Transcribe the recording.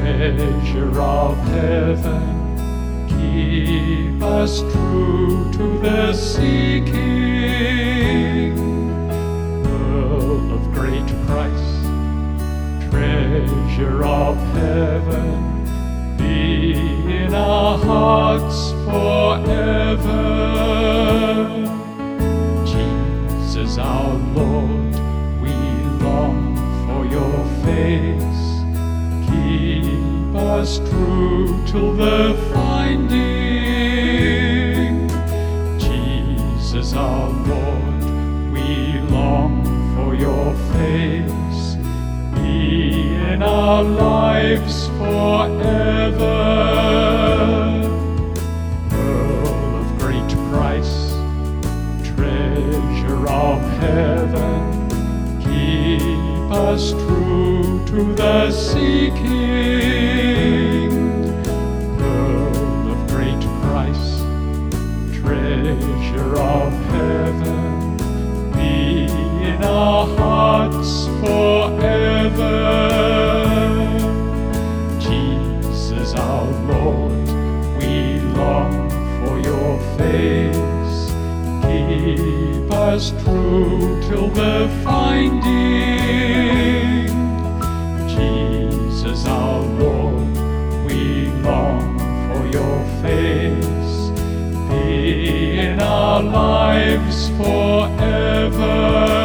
treasure of heaven, keep us true to the seeking. Pearl of great price, treasure of heaven, be in our hearts forever. Jesus our Lord, we long for your face. Keep us true till the finding. Jesus our Lord, we long for your face. Be in our lives forever. Pearl of great price, treasure of heaven, keep us true to the seeking. Pearl of great price, treasure of heaven, be in our hearts forever. Jesus our Lord, we long for your face. Keep us true till the finding. Jesus our Lord, we long for your face. Be in our lives forever.